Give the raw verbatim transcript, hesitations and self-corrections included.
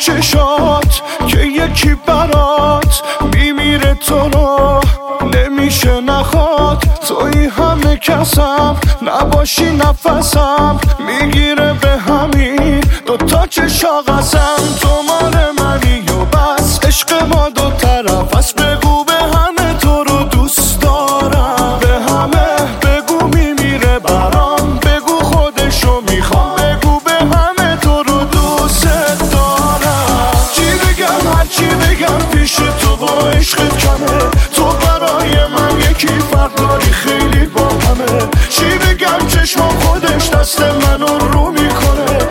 چشات که یکی برات میمیره تو رو نمیشه نخواد. توی همه کسم نباشی نفسم میگیره به همین دوتا چشا قسم. تو مال منی و بس عشق ما دو طرف است. بگو به همه تو رو دوست دارم، به همه بگو میمیره برام، بگو خودشو میخوام، بگو به همه تو رو دوست دارم. چی بگم هرچی بگم پیش تو با عشقت کمه. تو برای من یکی فرق داری خیلی با همه. چی بگم چشم خودش دست منو رو